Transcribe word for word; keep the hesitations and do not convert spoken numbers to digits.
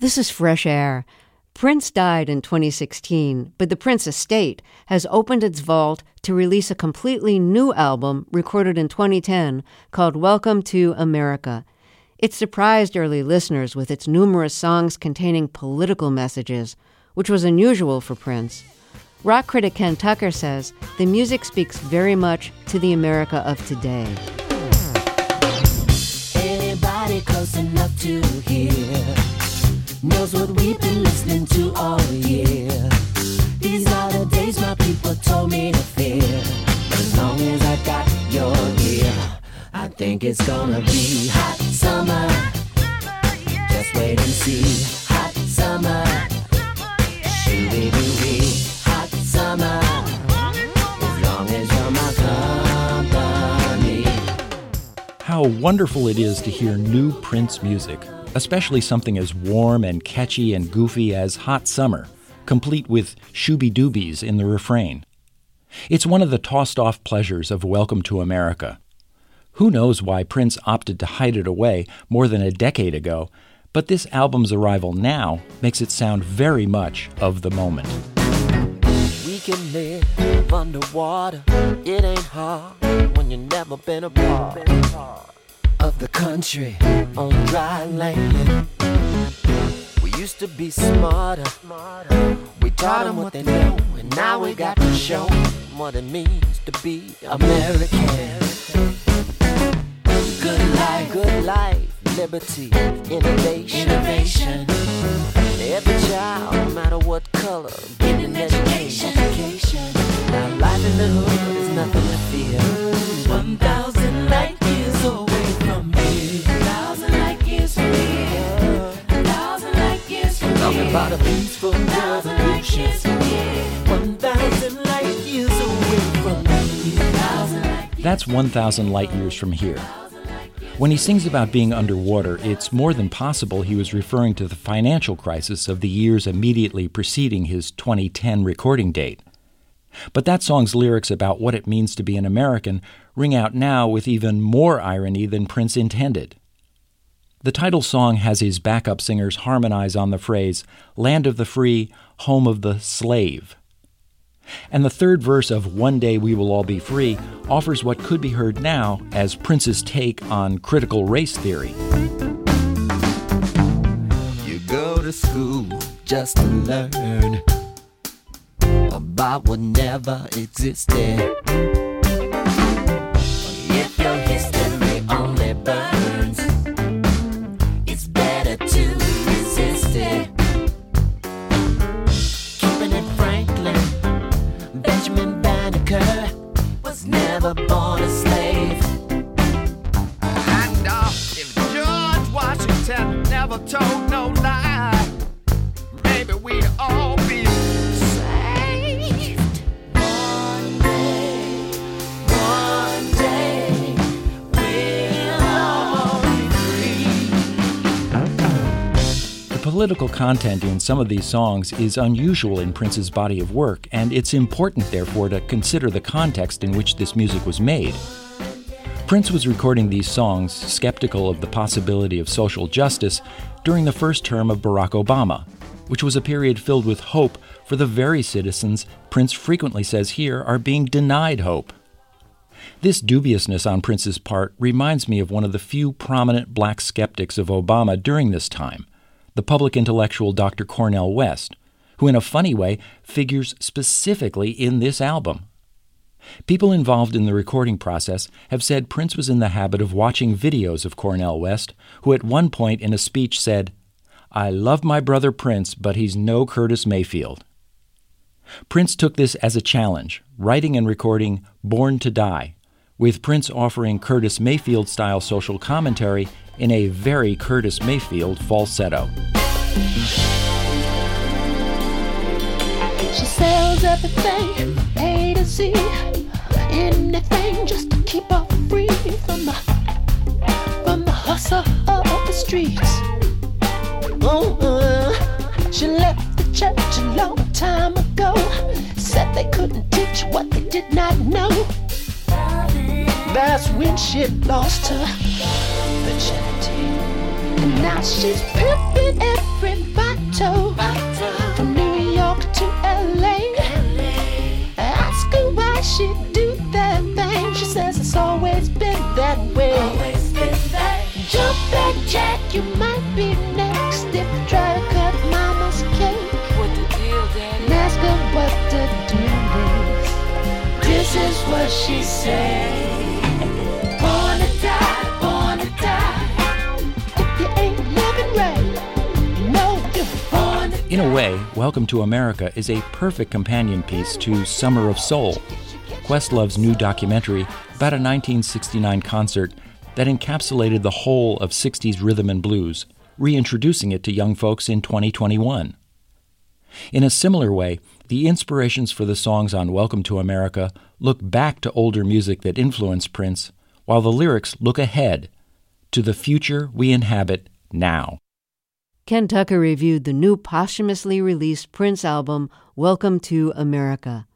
This is Fresh Air. Prince died in twenty sixteen, but the Prince estate has opened its vault to release a completely new album recorded in twenty ten called Welcome to America. It surprised early listeners with its numerous songs containing political messages, which was unusual for Prince. Rock critic Ken Tucker says the music speaks very much to the America of today. Anybody close enough to hear knows what we've been listening to all year. These are the days my people told me to fear. But as long as I got your ear, I think it's gonna be hot summer. Just wait and see. Hot summer. Shooby-dooby. Hot summer. As long as you're my company. How wonderful it is to hear new Prince music, especially something as warm and catchy and goofy as Hot Summer, complete with shooby-doobies in the refrain. It's one of the tossed-off pleasures of Welcome to America. Who knows why Prince opted to hide it away more than a decade ago, but this album's arrival now makes it sound very much of the moment. We can live underwater. It ain't hard when you've never been a part of the country on dry land. We used to be smarter. We taught them what they know, and now we got to show them what it means to be American. Good life, good life, liberty, innovation, innovation. Every child, no matter what color, get an education. education. Now life in the hood is nothing to fear. One thousand light years away. Talking about a peaceful revolution. One thousand light years away from me. That's one thousand light years from here. When he sings about being underwater, it's more than possible he was referring to the financial crisis of the years immediately preceding his twenty ten recording date. But that song's lyrics about what it means to be an American ring out now with even more irony than Prince intended. The title song has his backup singers harmonize on the phrase, land of the free, home of the slave. And the third verse of One Day We Will All Be Free offers what could be heard now as Prince's take on critical race theory. You go to school just to learn about what never existed. If your history only burns, it's better to resist it. Keeping it Franklin, Benjamin Banneker was never born a slave. And uh, if George Washington never told no lie, maybe we'd all be saved. One day, one day, we'll all be free. The political content in some of these songs is unusual in Prince's body of work, and it's important, therefore, to consider the context in which this music was made. Prince was recording these songs, skeptical of the possibility of social justice, during the first term of Barack Obama, which was a period filled with hope for the very citizens Prince frequently says here are being denied hope. This dubiousness on Prince's part reminds me of one of the few prominent black skeptics of Obama during this time, the public intellectual Doctor Cornel West, who in a funny way figures specifically in this album. People involved in the recording process have said Prince was in the habit of watching videos of Cornel West, who at one point in a speech said, "I love my brother Prince, but he's no Curtis Mayfield." Prince took this as a challenge, writing and recording Born to Die, with Prince offering Curtis Mayfield-style social commentary in a very Curtis Mayfield falsetto. She sells everything, A to Z, anything just to keep her free from the, from the hustle of the streets. Uh-uh. She left the church a long time ago, said they couldn't teach what they did not know. That's when she lost her virginity, and now she's pimping everybody. That's what she said. Born to die, born to die. If you ain't living right, you know you're born to die. In a way, Welcome to America is a perfect companion piece to Summer of Soul, Questlove's new documentary about a nineteen sixty-nine concert that encapsulated the whole of sixties rhythm and blues, reintroducing it to young folks in twenty twenty-one. In a similar way, the inspirations for the songs on Welcome to America look back to older music that influenced Prince, while the lyrics look ahead to the future we inhabit now. Ken Tucker reviewed the new posthumously released Prince album, Welcome to America.